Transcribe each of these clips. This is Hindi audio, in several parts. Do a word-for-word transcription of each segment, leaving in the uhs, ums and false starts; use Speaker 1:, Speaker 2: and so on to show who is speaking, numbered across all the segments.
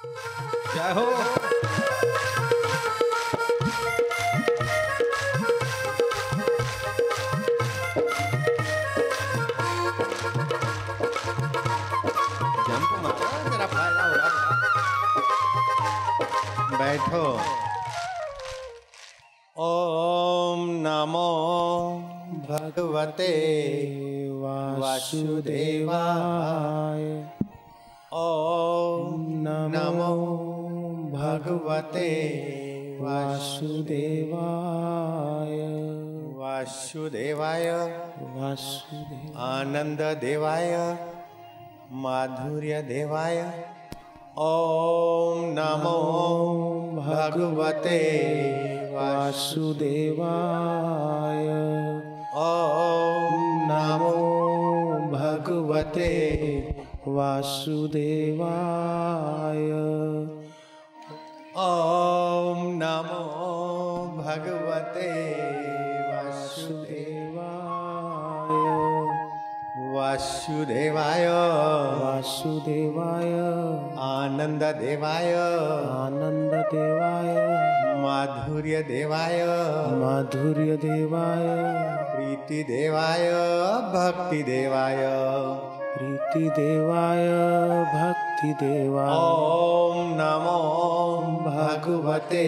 Speaker 1: जय हो। जंप मारो जरा, फायदा हो रहा। बैठो। ओम नमो भगवते वासुदेवाय। ओम नमो भगवते वासुदेवाय। वासुदेवाय वासुदेव आनंद देवाय माधुर्य देवाय। ओम नमो भगवते वासुदेवाय। ओम नमो भगवते वासुदेवाय। ओम नमो भगवते वासुदेवाय। वासुदेवाय वासुदेवाय आनंद देवाय आनंद देवाय माधुर्य देवाय माधुर्य देवाय प्रीति देवाय भक्ति देवाय प्रीति देवाय भक्ति देवाय। ओम नमो भगवते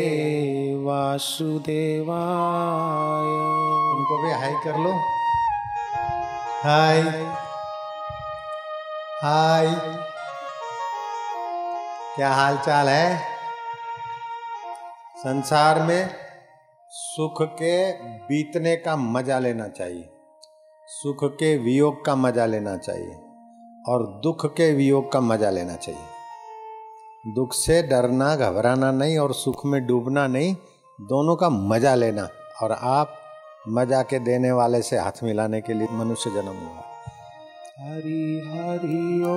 Speaker 1: वासुदेवाय। उनको भी हाय कर लो। हाय हाय, क्या हाल चाल है? संसार में सुख के बीतने का मजा लेना चाहिए, सुख के वियोग का मजा लेना चाहिए और दुख के वियोग का मजा लेना चाहिए। दुख से डरना घबराना नहीं और सुख में डूबना नहीं, दोनों का मजा लेना। और आप मजा के देने वाले से हाथ मिलाने के लिए मनुष्य जन्म हुआ। हरि हरि ओ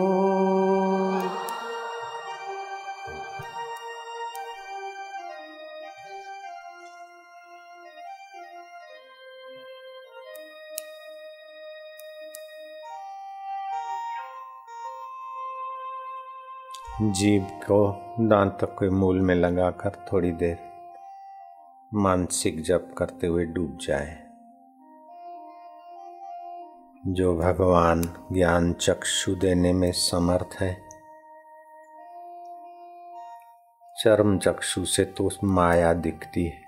Speaker 1: जीभ को दांत के मूल में लगाकर थोड़ी देर मानसिक जप करते हुए डूब जाए। जो भगवान ज्ञान चक्षु देने में समर्थ है, चर्म चक्षु से तो माया दिखती है,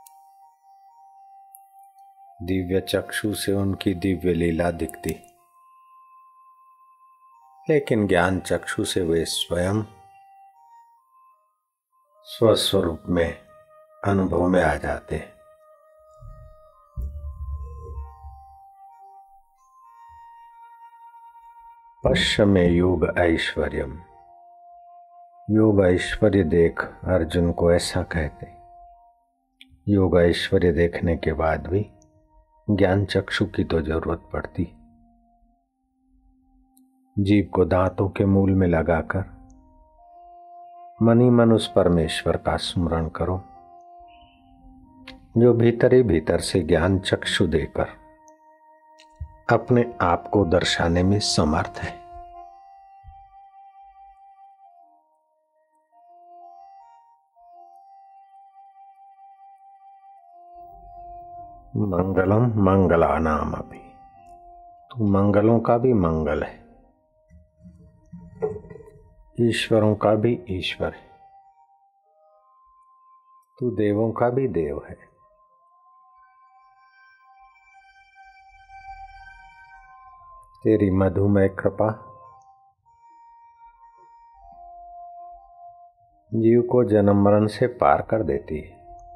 Speaker 1: दिव्य चक्षु से उनकी दिव्य लीला दिखती, लेकिन ज्ञान चक्षु से वे स्वयं स्वस्वरूप में अनुभव में आ जाते। पश्चिमे योग ऐश्वर्यम। योग ऐश्वर्य देख अर्जुन को ऐसा कहते। योग ऐश्वर्य देखने के बाद भी ज्ञान चक्षु की तो जरूरत पड़ती। जीव को दांतों के मूल में लगाकर मनी मन उस परमेश्वर का स्मरण करो जो भीतर ही भीतर से ज्ञान चक्षु देकर अपने आप को दर्शाने में समर्थ है। मंगलम मंगलानाम अपि। तू मंगलों का भी मंगल है, ईश्वरों का भी ईश्वर है, तू देवों का भी देव है। तेरी मधुमय कृपा जीव को जन्म मरण से पार कर देती है।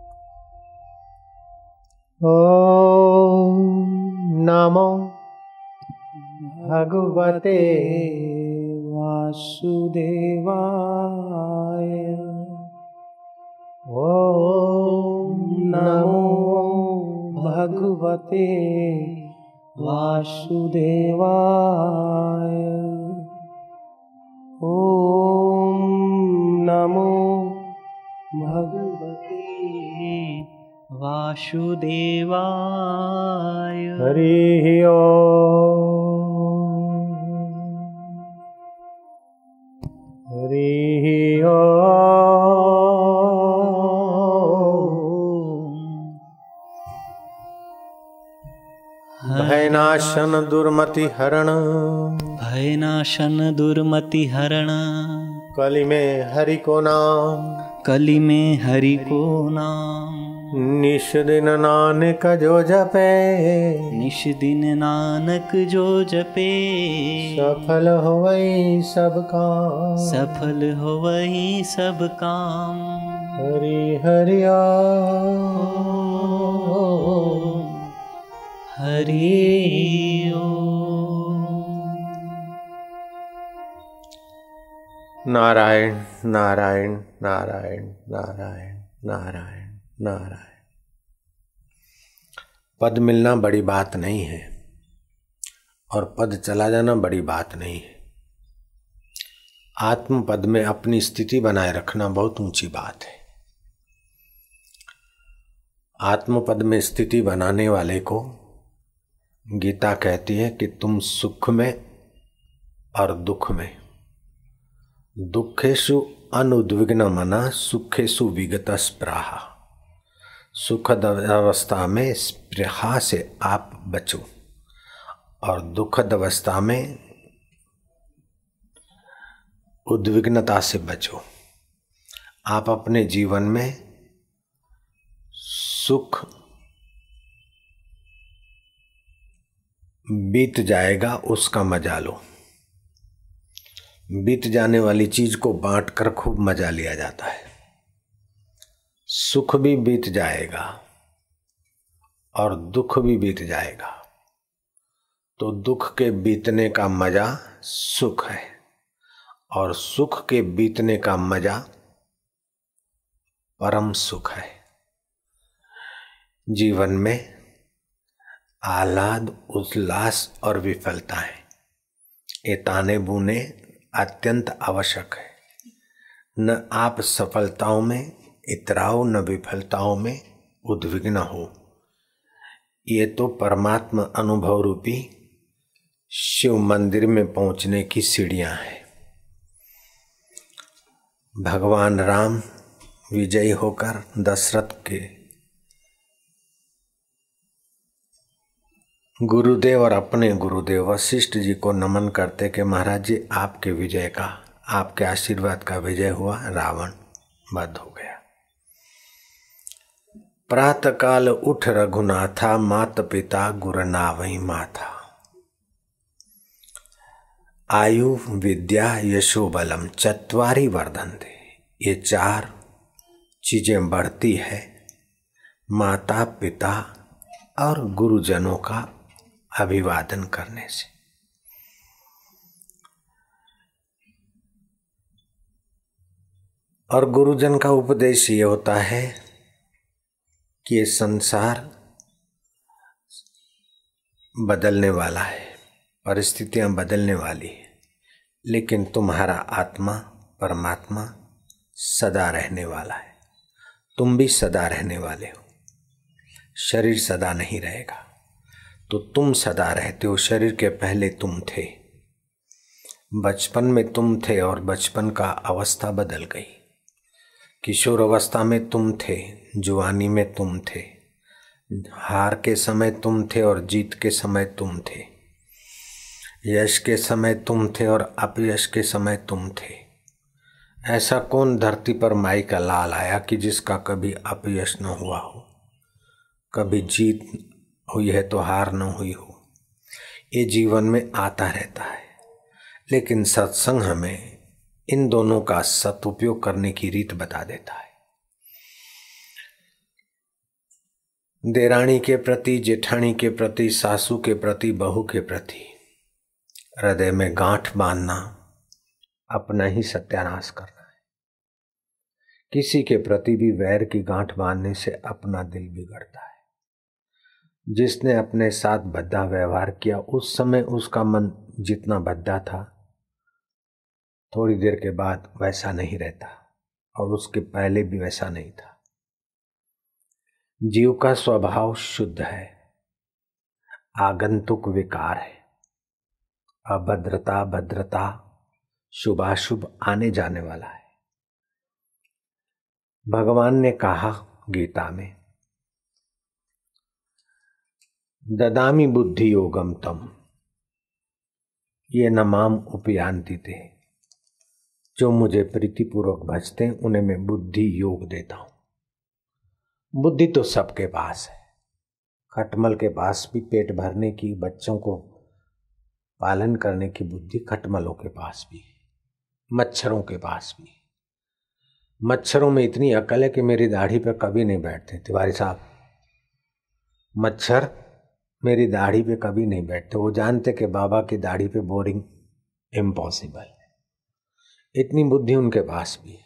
Speaker 1: ओम नमो भगवते वासुदेवाय। ओम नमो भगवते वासुदेवाय। ओम नमो भगवते वासुदेवाय। हरि ओम हरि ओम। नाशन दुर्मति हरण,
Speaker 2: भय नाशन दुर्मति हरण।
Speaker 1: कली में हरि को नाम,
Speaker 2: कली में हरि को नाम।
Speaker 1: निश दिन नानक जो जपे,
Speaker 2: निश दिन नानक जो जपे।
Speaker 1: सफल होवई सब काम,
Speaker 2: सफल होवई सब काम।
Speaker 1: हरि हरि
Speaker 2: हरि ओम।
Speaker 1: नारायण नारायण नारायण नारायण नारायण नारायण। पद मिलना बड़ी बात नहीं है और पद चला जाना बड़ी बात नहीं है। आत्म पद में अपनी स्थिति बनाए रखना बहुत ऊंची बात है। आत्म पद में स्थिति बनाने वाले को गीता कहती है कि तुम सुख में और दुख में, दुखेषु अनुद्विग्न मना, सुखेषु विगत स्पृहा। सुखद अवस्था में स्पृहा से आप बचो और दुखद अवस्था में उद्विग्नता से बचो। आप अपने जीवन में सुख बीत जाएगा उसका मजा लो। बीत जाने वाली चीज को बांटकर खूब मजा लिया जाता है। सुख भी बीत जाएगा और दुख भी बीत जाएगा, तो दुख के बीतने का मजा सुख है और सुख के बीतने का मजा परम सुख है। जीवन में आह्लाद, उल्लास और विफलता है, ये ताने बुने अत्यंत आवश्यक है। न आप सफलताओं में इतराओ न विफलताओं में उद्विग्न हो। ये तो परमात्मा अनुभव रूपी शिव मंदिर में पहुंचने की सीढ़ियां हैं। भगवान राम विजयी होकर दशरथ के गुरुदेव और अपने गुरुदेव वशिष्ठ जी को नमन करते कि महाराज जी आपके विजय का, आपके आशीर्वाद का विजय हुआ, रावण वध हो गया। प्रातः काल उठ रघुनाथा, मात पिता गुर नावई माथा। आयु विद्या यशो बलम चत्वारी वर्धन्ते। ये चार चीजें बढ़ती है माता पिता और गुरुजनों का अभिवादन करने से। और गुरुजन का उपदेश ये होता है कि ये संसार बदलने वाला है, परिस्थितियां बदलने वाली है, लेकिन तुम्हारा आत्मा परमात्मा सदा रहने वाला है। तुम भी सदा रहने वाले हो। शरीर सदा नहीं रहेगा, तो तुम सदा रहते हो। शरीर के पहले तुम थे, बचपन में तुम थे और बचपन का अवस्था बदल गई। किशोर अवस्था में तुम थे, जुआनी में तुम थे, हार के समय तुम थे और जीत के समय तुम थे, यश के समय तुम थे और अपयश के समय तुम थे। ऐसा कौन धरती पर माई का लाल आया कि जिसका कभी अपयश न हुआ हो, कभी जीत हुई है तो हार न हुई हो। ये जीवन में आता रहता है, लेकिन सत्संग हमें इन दोनों का सदुपयोग करने की रीत बता देता है। देरानी के प्रति, जेठानी के प्रति, सासू के प्रति, बहू के प्रति हृदय में गांठ बांधना अपना ही सत्यानाश करना है। किसी के प्रति भी वैर की गांठ बांधने से अपना दिल बिगड़ता है। जिसने अपने साथ भद्दा व्यवहार किया, उस समय उसका मन जितना भद्दा था, थोड़ी देर के बाद वैसा नहीं रहता और उसके पहले भी वैसा नहीं था। जीव का स्वभाव शुद्ध है, आगंतुक विकार है। अभद्रता, भद्रता, शुभाशुभ आने जाने वाला है। भगवान ने कहा गीता में, ददामी बुद्धि योगम तम, ये न माम उपयांति थे, जो मुझे प्रीतिपूर्वक भजते उन्हें मैं बुद्धि योग देता हूं। बुद्धि तो सबके पास है, खटमल के पास भी पेट भरने की, बच्चों को पालन करने की बुद्धि खटमलों के पास भी है, मच्छरों के पास भी। मच्छरों में इतनी अकल है कि मेरी दाढ़ी पे कभी नहीं बैठते तिवारी साहब, मच्छर मेरी दाढ़ी पे कभी नहीं बैठते। वो जानते कि बाबा की दाढ़ी पे बोरिंग इम्पॉसिबल है, इतनी बुद्धि उनके पास भी है।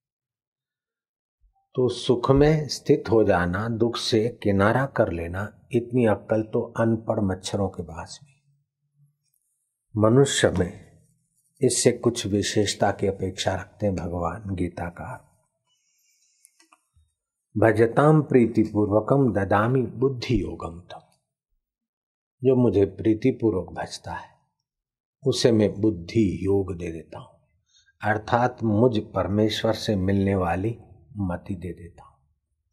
Speaker 1: तो सुख में स्थित हो जाना, दुख से किनारा कर लेना, इतनी अक्ल तो अनपढ़ मच्छरों के पास भी। मनुष्य में इससे कुछ विशेषता की अपेक्षा रखते हैं भगवान गीताकार। भजताम प्रीतिपूर्वकम ददामी बुद्धि योगम तम, जो मुझे प्रीतिपूर्वक भजता है उसे मैं बुद्धि योग दे देता हूं, अर्थात मुझ परमेश्वर से मिलने वाली मति दे देता हूं।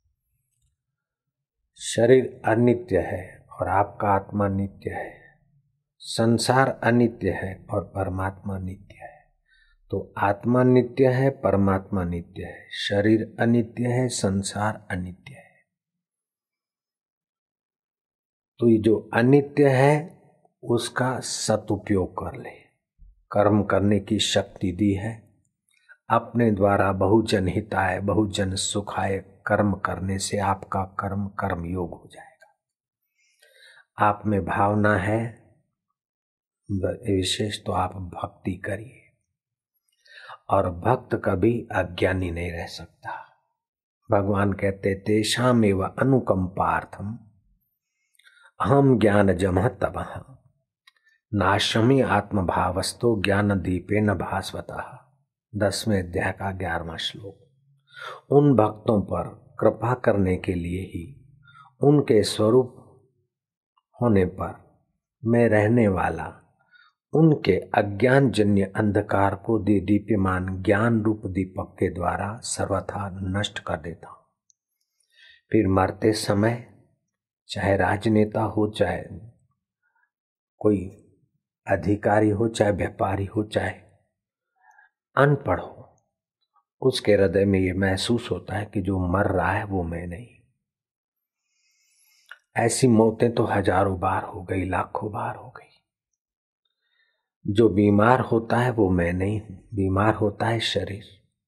Speaker 1: शरीर अनित्य है और आपका आत्मा नित्य है, संसार अनित्य है और परमात्मा नित्य है। तो आत्मा नित्य है, परमात्मा नित्य है, शरीर अनित्य है, संसार अनित्य है। तो ये जो अनित्य है उसका सदुपयोग कर ले। कर्म करने की शक्ति दी है, अपने द्वारा बहुजन हिताय बहुजन सुखाय कर्म करने से आपका कर्म कर्म योग हो जाएगा। आप में भावना है विशेष तो आप भक्ति करिए, और भक्त कभी अज्ञानी नहीं रह सकता। भगवान कहते तेषाम एव अनुकंपार्थम अहम ज्ञान जमः तमः नाशमी आत्मभावस्तो ज्ञान दीपे न भास्वतः। दसवें अध्याय का ग्यारहवां श्लोक। उन भक्तों पर कृपा करने के लिए ही उनके स्वरूप होने पर मैं रहने वाला उनके अज्ञान जन्य अंधकार को दे दीप्यमान ज्ञान रूप दीपक के द्वारा सर्वथा नष्ट कर देता हूं। फिर मरते समय चाहे राजनेता हो, चाहे कोई अधिकारी हो, चाहे व्यापारी हो, चाहे अनपढ़ हो, उसके हृदय में ये महसूस होता है कि जो मर रहा है वो मैं नहीं। ऐसी मौतें तो हजारों बार हो गई, लाखों बार हो गई। जो बीमार होता है वो मैं नहीं हूं, बीमार होता है शरीर,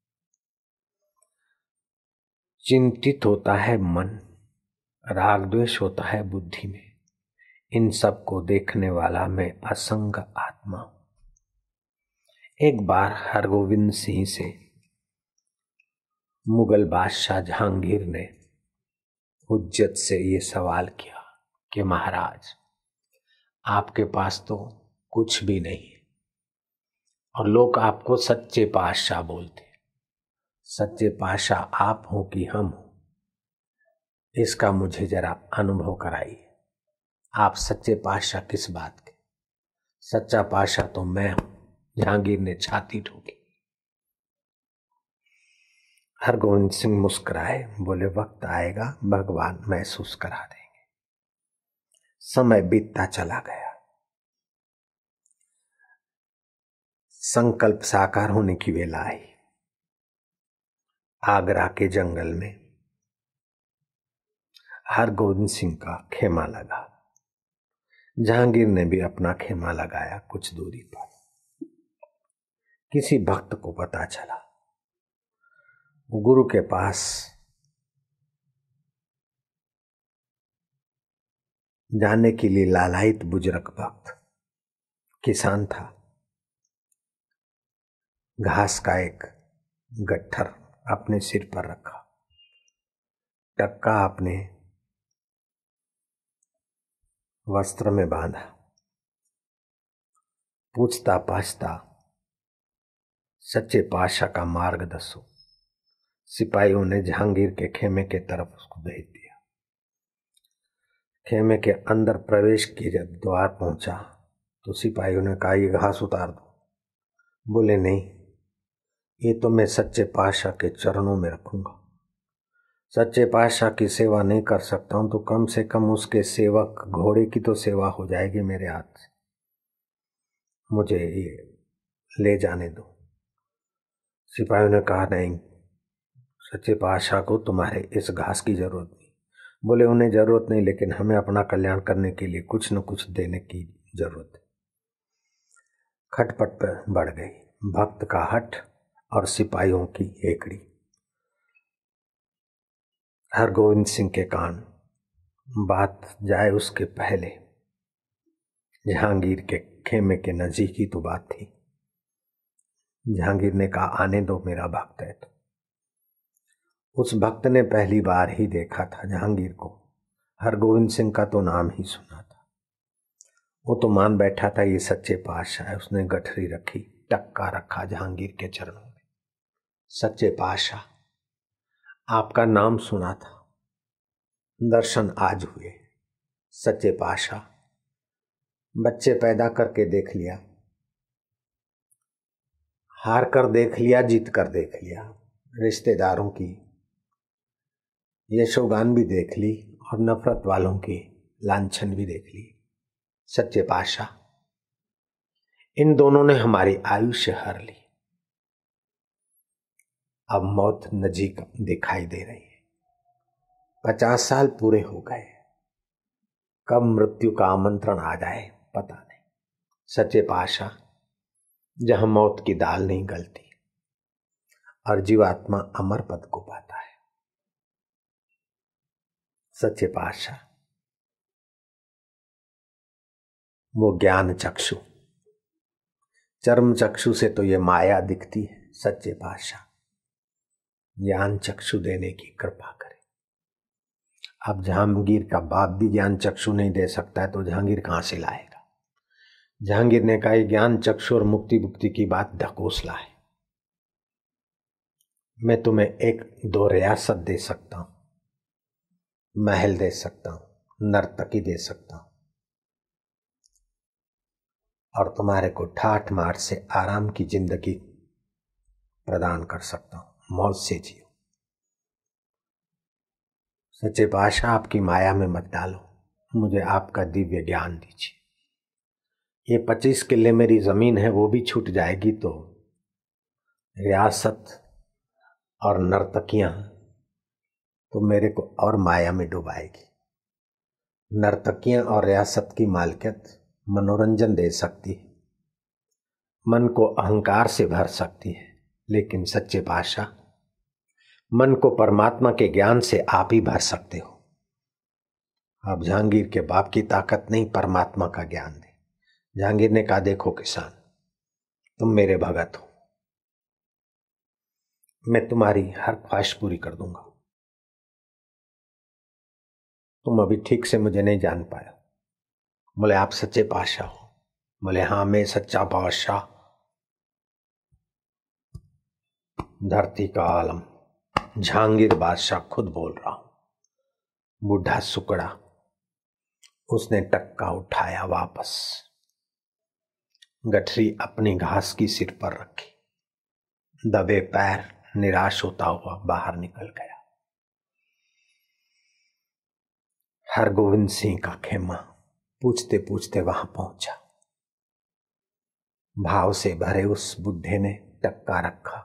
Speaker 1: चिंतित होता है मन, राग द्वेष होता है बुद्धि में। इन सब को देखने वाला मैं असंग आत्मा हूं। एक बार हरगोविंद सिंह से मुगल बादशाह जहांगीर ने हुज्जत से ये सवाल किया कि महाराज आपके पास तो कुछ भी नहीं है और लोग आपको सच्चे पातशाह बोलते, सच्चे पातशाह आप हो कि हम हो, इसका मुझे जरा अनुभव कराइए। आप सच्चे पातशाह किस बात के? सच्चा पातशाह तो मैं हूं। जहांगीर ने छाती ठोकी। हरगोविंद सिंह मुस्कुराए, बोले वक्त आएगा भगवान महसूस करा देंगे। समय बीतता चला गया, संकल्प साकार होने की वेला आई। आगरा के जंगल में हरगोविंद सिंह का खेमा लगा। जहांगीर ने भी अपना खेमा लगाया कुछ दूरी पर। किसी भक्त को पता चला, गुरु के पास जाने के लिए लालायित बुजुर्ग भक्त किसान था। घास का एक गट्ठर अपने सिर पर रखा, टक्का अपने वस्त्र में बांधा, पूछता पाछता सच्चे पातशाह का मार्ग दसो। सिपाहियों ने जहांगीर के खेमे के तरफ उसको भेज दिया। खेमे के अंदर प्रवेश किए, जब द्वार पहुंचा तो सिपाहियों ने कहा ये घास उतार दो। बोले नहीं, ये तो मैं सच्चे पातशाह के चरणों में रखूंगा। सच्चे पातशाह की सेवा नहीं कर सकता हूं तो कम से कम उसके सेवक घोड़े की तो सेवा हो जाएगी मेरे हाथ से। मुझे ये ले जाने दो। सिपाहियों ने कहा नहीं, सच्चे पातशाह को तुम्हारे इस घास की जरूरत नहीं। बोले उन्हें जरूरत नहीं, लेकिन हमें अपना कल्याण करने के लिए कुछ न कुछ देने की जरूरत है। खटपट पर बढ़ गई, भक्त का हठ और सिपाहियों की एकड़ी। हरगोविंद सिंह के कान बात जाए उसके पहले जहांगीर के खेमे के नजीक ही तो बात थी। जहांगीर ने कहा आने दो, मेरा भक्त है। तो उस भक्त ने पहली बार ही देखा था जहांगीर को। हरगोविंद सिंह का तो नाम ही सुना था। वो तो मान बैठा था ये सच्चे पातशाह है। उसने गठरी रखी, टक्का रखा जहांगीर के चरणों में। सच्चे पातशाह, आपका नाम सुना था, दर्शन आज हुए। सच्चे पातशाह, बच्चे पैदा करके देख लिया, हार कर देख लिया, जीत कर देख लिया, रिश्तेदारों की यशोगान भी देख ली और नफरत वालों की लांछन भी देख ली। सच्चे पातशाह, इन दोनों ने हमारी आयुष्य हर ली। अब मौत नजीक दिखाई दे रही है। पचास साल पूरे हो गए, कब मृत्यु का आमंत्रण आ जाए पता नहीं। सच्चे पातशाह, जहां मौत की दाल नहीं गलती और जीवात्मा अमर पद को पाता है। सच्चे पातशाह, वो ज्ञान चक्षु, चर्म चक्षु से तो ये माया दिखती है। सच्चे पातशाह, ज्ञान चक्षु देने की कृपा करें। अब जहांगीर का बाप भी ज्ञान चक्षु नहीं दे सकता है तो जहांगीर कहां से लाएगा। जहांगीर ने कहा ज्ञान चक्षु और मुक्ति मुक्ति की बात ढकोसला है। मैं तुम्हें एक दो रियासत दे सकता हूं, महल दे सकता हूं, नर्तकी दे सकता हूं और तुम्हारे को ठाठ माठ से आराम की जिंदगी प्रदान कर सकता हूं। मौज से जियो। सच्चे पातशाह, आपकी माया में मत डालो, मुझे आपका दिव्य ज्ञान दीजिए। ये पच्चीस किले मेरी जमीन है, वो भी छूट जाएगी तो रियासत और नर्तकियां तो मेरे को और माया में डुबाएगी। नर्तकियां और रियासत की मालिकियत मनोरंजन दे सकती है, मन को अहंकार से भर सकती है, लेकिन सच्चे पातशाह मन को परमात्मा के ज्ञान से आप ही भर सकते हो। अब जहांगीर के बाप की ताकत नहीं, परमात्मा का ज्ञान दे। जहांगीर ने कहा देखो किसान, तुम मेरे भगत हो, मैं तुम्हारी हर ख्वाहिश पूरी कर दूंगा। तुम अभी ठीक से मुझे नहीं जान पाए। बोले आप सच्चे पातशाह हो? बोले हाँ, मैं सच्चा पातशाह, धरती का आलम जहांगीर बादशाह खुद बोल रहा हूं। बूढ़ा सुकड़ा, उसने टक्का उठाया वापस, गठरी अपनी घास की सिर पर रखी, दबे पैर निराश होता हुआ बाहर निकल गया। हरगोविंद सिंह का खेमा पूछते पूछते वहां पहुंचा। भाव से भरे उस बुढ़े ने टक्का रखा।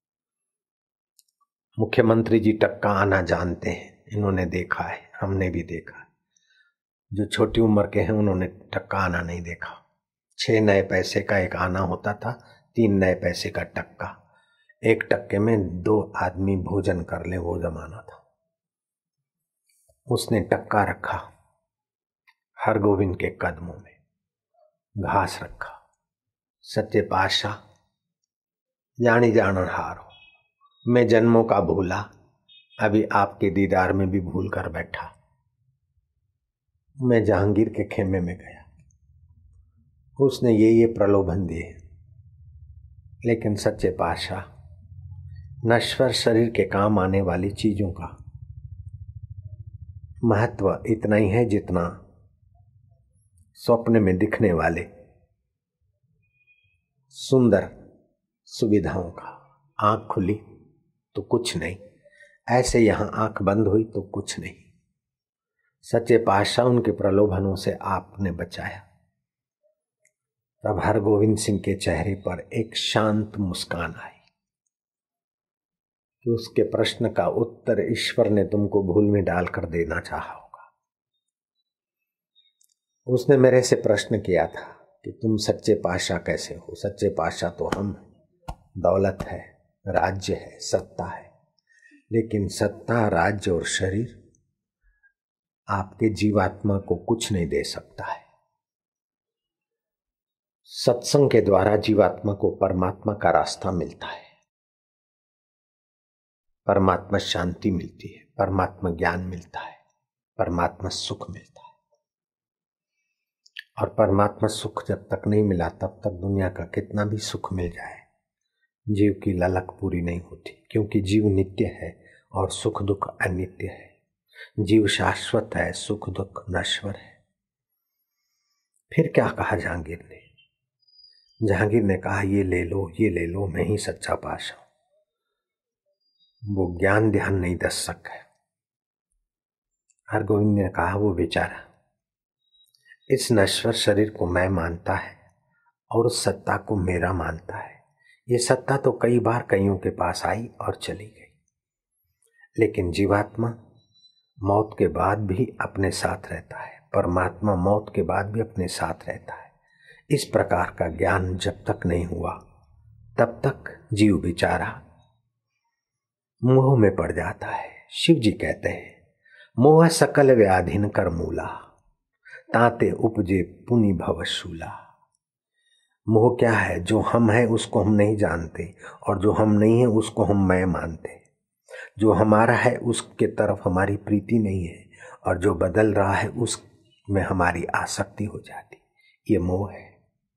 Speaker 1: मुख्यमंत्री जी टक्का आना जानते हैं, इन्होंने देखा है, हमने भी देखा है। जो छोटी उम्र के हैं उन्होंने टक्का आना नहीं देखा। छह नए पैसे का एक आना होता था, तीन नए पैसे का टक्का, एक टक्के में दो आदमी भोजन कर ले, वो जमाना था। उसने टक्का रखा, हरगोविंद के कदमों में घास रखा। सच्चे पातशाह, जानी जानन हार हो, मैं जन्मों का भूला, अभी आपके दीदार में भी भूल कर बैठा। मैं जहांगीर के खेमे में गया, उसने ये ये प्रलोभन दिए, लेकिन सच्चे पातशाह, नश्वर शरीर के काम आने वाली चीजों का महत्व इतना ही है जितना स्वप्न में दिखने वाले सुंदर सुविधाओं का। आंख खुली तो कुछ नहीं, ऐसे यहां आंख बंद हुई तो कुछ नहीं। सच्चे पातशाह उनके प्रलोभनों से आपने बचाया। तब हरगोविंद सिंह के चेहरे पर एक शांत मुस्कान आई कि उसके प्रश्न का उत्तर ईश्वर ने तुमको भूल में डालकर देना चाहा होगा। उसने मेरे से प्रश्न किया था कि तुम सच्चे पातशाह कैसे हो। सच्चे पातशाह तो हम, दौलत है, राज्य है, सत्ता है, लेकिन सत्ता, राज्य और शरीर आपके जीवात्मा को कुछ नहीं दे सकता है। सत्संग के द्वारा जीवात्मा को परमात्मा का रास्ता मिलता है, परमात्मा शांति मिलती है, परमात्मा ज्ञान मिलता है, परमात्मा सुख मिलता है। और परमात्मा सुख जब तक नहीं मिला तब तक दुनिया का कितना भी सुख मिल जाए जीव की ललक पूरी नहीं होती, क्योंकि जीव नित्य है और सुख दुख अनित्य है। जीव शाश्वत है, सुख दुख नश्वर है। फिर क्या कहा जहांगीर ने? जहांगीर ने कहा ये ले लो, ये ले लो, मैं ही सच्चा पातशाह हूं। वो ज्ञान ध्यान नहीं दर्शक है। हरगोविंद ने कहा वो बेचारा इस नश्वर शरीर को मैं मानता है और उस सत्ता को मेरा मानता है। ये सत्ता तो कई बार कईयों के पास आई और चली गई, लेकिन जीवात्मा मौत के बाद भी अपने साथ रहता है, परमात्मा मौत के बाद भी अपने साथ रहता है। इस प्रकार का ज्ञान जब तक नहीं हुआ तब तक जीव बेचारा मोह में पड़ जाता है। शिव जी कहते हैं मोह सकल व्याधिन कर मूला, ताते उपजे पुनि भवशूला। मोह क्या है? जो हम हैं उसको हम नहीं जानते, और जो हम नहीं है उसको हम मैं मानते। जो हमारा है उसके तरफ हमारी प्रीति नहीं है, और जो बदल रहा है उसमें हमारी आसक्ति हो जाती। ये मोह है।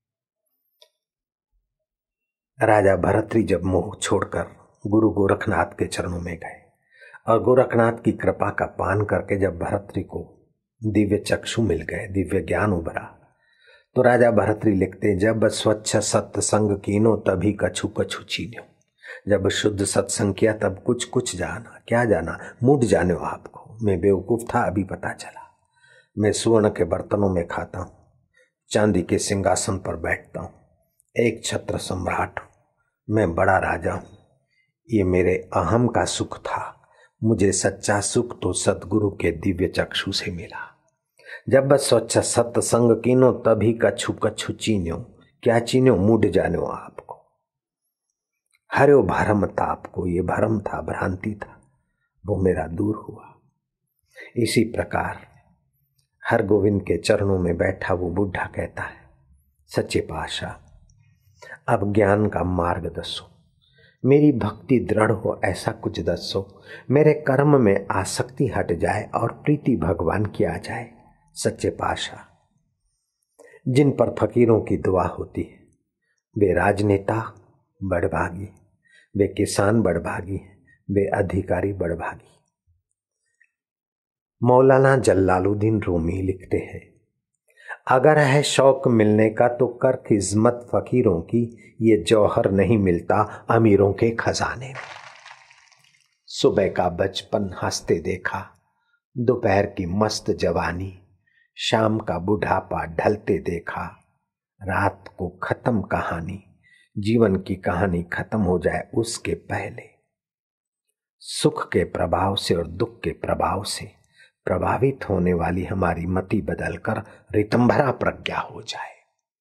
Speaker 1: राजा भरतरी जब मोह छोड़कर गुरु गोरखनाथ के चरणों में गए और गोरखनाथ की कृपा का पान करके जब भरतरी को दिव्य चक्षु मिल गए, दिव्य ज्ञान उभरा, तो राजा भरतरी लिखते जब स्वच्छ सत्संग कीनो तभी कछु कछु चीन्यो। जब शुद्ध सत्संग किया तब कुछ कुछ जाना। क्या जाना? मूड जाने हो आपको। मैं बेवकूफ था, अभी पता चला। मैं सुवर्ण के बर्तनों में खाता हूँ, चांदी के सिंहासन पर बैठता हूँ, एक छत्र सम्राट हूँ, मैं बड़ा राजा हूँ। ये मेरे अहम का सुख था। मुझे सच्चा सुख तो सतगुरु के दिव्य चक्षु से मिला। जब बस स्वच्छ सत्संग कीनो तभी कछु कछु चीन्यो। क्या चीन्यो? मूड जानो आपको। हरो भरम ताप को, ये भरम था, भ्रांति था, वो मेरा दूर हुआ। इसी प्रकार हर गोविंद के चरणों में बैठा वो बुढ़ा कहता है सच्चे पातशाह अब ज्ञान का मार्ग दसो, मेरी भक्ति दृढ़ हो ऐसा कुछ दसो, मेरे कर्म में आसक्ति हट जाए और प्रीति भगवान की आ जाए। सच्चे पातशाह जिन पर फकीरों की दुआ होती है वे राजनेता बड़भागी, वे किसान बड़भागी, वे अधिकारी बड़भागी। मौलाना जलालुद्दीन रूमी लिखते हैं अगर है शौक मिलने का तो कर खिजमत फकीरों की, ये जौहर नहीं मिलता अमीरों के खजाने में। सुबह का बचपन हंसते देखा, दोपहर की मस्त जवानी, शाम का बुढ़ापा ढलते देखा, रात को खत्म कहानी, जीवन की कहानी खत्म हो जाए उसके पहले सुख के प्रभाव से और दुख के प्रभाव से प्रभावित होने वाली हमारी मति बदलकर रितंभरा प्रज्ञा हो जाए।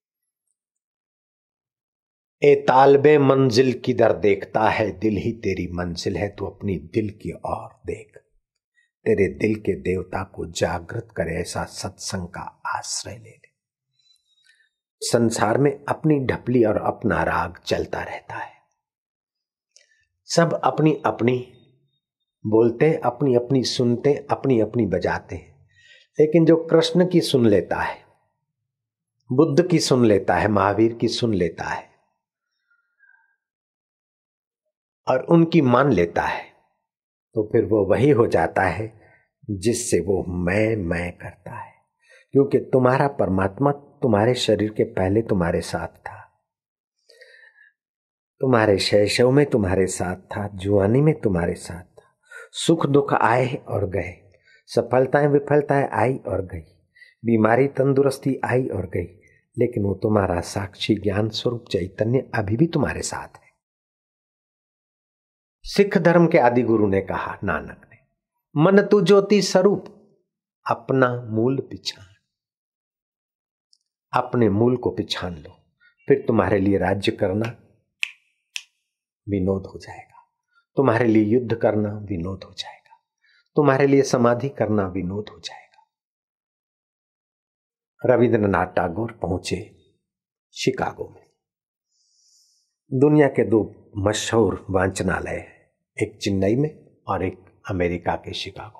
Speaker 1: ए तालबे मंजिल किधर देखता है, दिल ही तेरी मंजिल है, तू अपनी दिल की ओर देख। तेरे दिल के देवता को जागृत करे ऐसा सत्संग का आश्रय ले ले। संसार में अपनी ढपली और अपना राग चलता रहता है। सब अपनी अपनी बोलते, अपनी अपनी सुनते, अपनी अपनी बजाते हैं, लेकिन जो कृष्ण की सुन लेता है, बुद्ध की सुन लेता है, महावीर की सुन लेता है और उनकी मान लेता है, तो फिर वो वही हो जाता है जिससे वो मैं मैं करता है। क्योंकि तुम्हारा परमात्मा तुम्हारे शरीर के पहले तुम्हारे साथ था, तुम्हारे शैशव में तुम्हारे साथ था, जुआनी में तुम्हारे साथ था,
Speaker 3: सुख दुख आए और गए, सफलताएं विफलताएं आई और गई, बीमारी तंदुरुस्ती आई और गई, लेकिन वो तुम्हारा साक्षी ज्ञान स्वरूप चैतन्य अभी भी तुम्हारे साथ है। सिख धर्म के आदि गुरु ने कहा, नानक ने, मन तू ज्योति स्वरूप अपना मूल पिछान, अपने मूल को पिछान लो, फिर तुम्हारे लिए राज्य करना विनोद हो जाएगा, तुम्हारे लिए युद्ध करना विनोद हो जाएगा, तुम्हारे लिए समाधि करना विनोद हो जाएगा। रविंद्रनाथ टैगोर पहुंचे शिकागो में। दुनिया के दो मशहूर वाचनालय हैं, एक चेन्नई में और एक अमेरिका के शिकागो।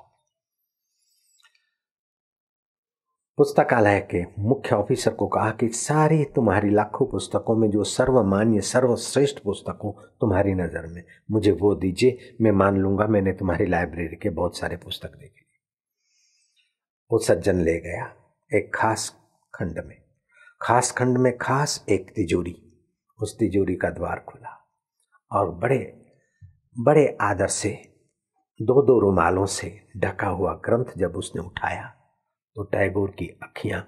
Speaker 3: पुस्तकालय के मुख्य ऑफिसर को कहा कि सारी तुम्हारी लाखों पुस्तकों में जो सर्वमान्य सर्वश्रेष्ठ पुस्तक हो तुम्हारी नजर में, मुझे वो दीजिए, मैं मान लूंगा मैंने तुम्हारी लाइब्रेरी के बहुत सारे पुस्तक देखे। वो सज्जन ले गया एक खास खंड में, खास खंड में खास एक तिजोरी, उस तिजोरी का द्वार खुला और बड़े बड़े आदर से दो दो रुमालों से ढका हुआ ग्रंथ जब उसने उठाया तो टैगोर की अखियां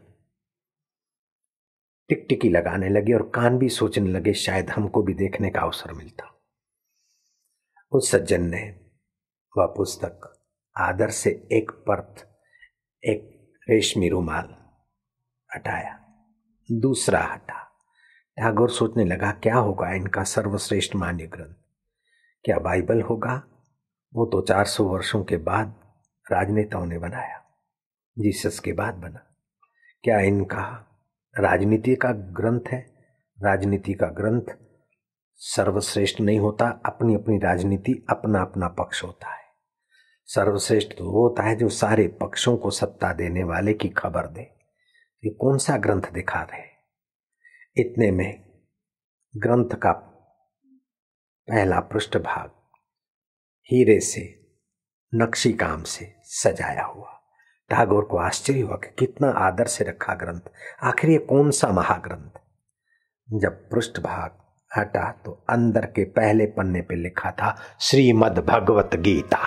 Speaker 3: टिकटिकी लगाने लगी और कान भी सोचने लगे शायद हमको भी देखने का अवसर मिलता। उस सज्जन ने वह पुस्तक आदर से एक परत, एक रेशमी रुमाल हटाया, दूसरा हटा। टैगोर सोचने लगा क्या होगा इनका सर्वश्रेष्ठ मान्य ग्रंथ, क्या बाइबल होगा? वो तो चार सौ वर्षों के बाद राजनेताओं ने बनाया, जीसस के बाद बना। क्या इनका राजनीति का ग्रंथ है? राजनीति का ग्रंथ सर्वश्रेष्ठ नहीं होता, अपनी अपनी राजनीति अपना अपना पक्ष होता है। सर्वश्रेष्ठ तो वो होता है जो सारे पक्षों को सत्ता देने वाले की खबर दे। ये कौन सा ग्रंथ दिखा रहे? इतने में ग्रंथ का पहला पृष्ठ भाग हीरे से नक्शी काम से सजाया हुआ। टैगोर को आश्चर्य हुआ कि कितना आदर से रखा ग्रंथ, आखिर ये कौन सा महाग्रंथ। जब पृष्ठ भाग हटा तो अंदर के पहले पन्ने पे लिखा था श्रीमद् भगवत गीता।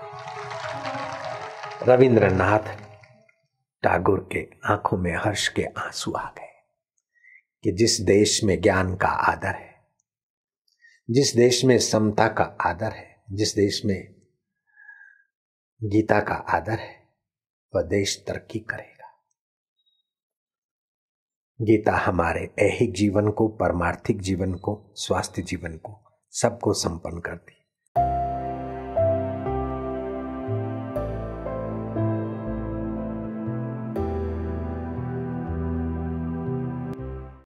Speaker 3: रविंद्रनाथ टैगोर के आंखों में हर्ष के आंसू आ गए कि जिस देश में ज्ञान का आदर है, जिस देश में समता का आदर है, जिस देश में गीता का आदर है, वह देश तरक्की करेगा। गीता हमारे ऐहिक जीवन को, परमार्थिक जीवन को, स्वास्थ्य जीवन को सबको संपन्न करती है।